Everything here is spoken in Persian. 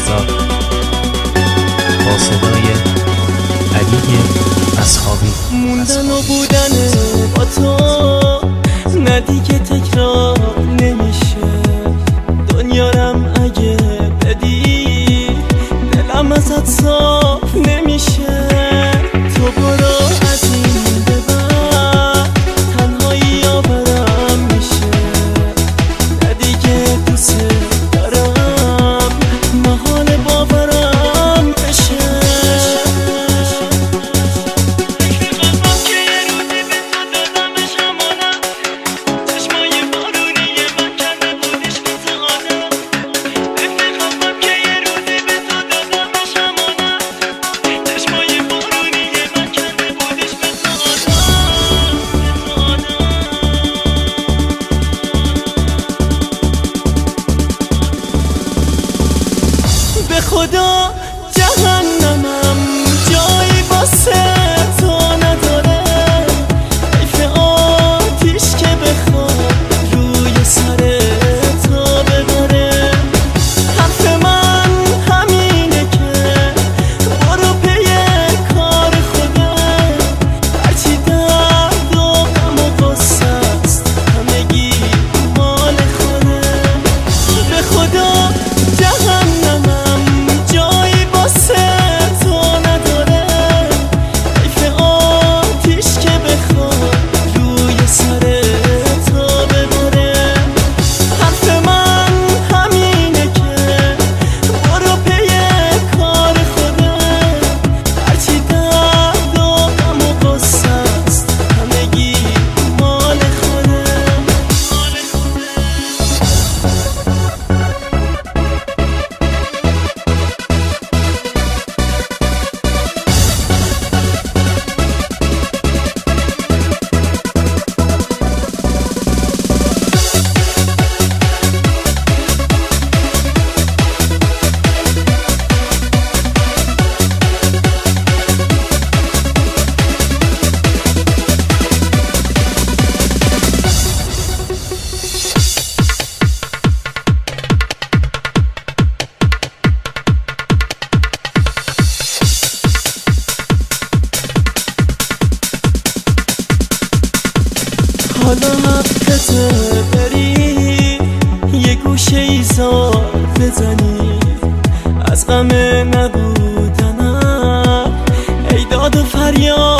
علیزاد با صدای علی اصحابی. موندن و بودن با تو نه دیگه تکرار نمیشه. دنیارم اگه بدی دلم ازت صاف نمیشه. تو برو از این به بعد تنهایی آورم میشه. نه دیگه دوست دارم محال باورم بشه. به خدا جهنمم جایی واسه تو نداره. حیف آتیش که بخواد روی سر تو ببره. حرف من همینه که برو پی کار خودت. هرچی درد و غم و غصه است همگی مال خودت. به خدا جهنمم حالا حقته بری یه گوشه ایزار بزنی. از غم نبودنم ای داد و فریاد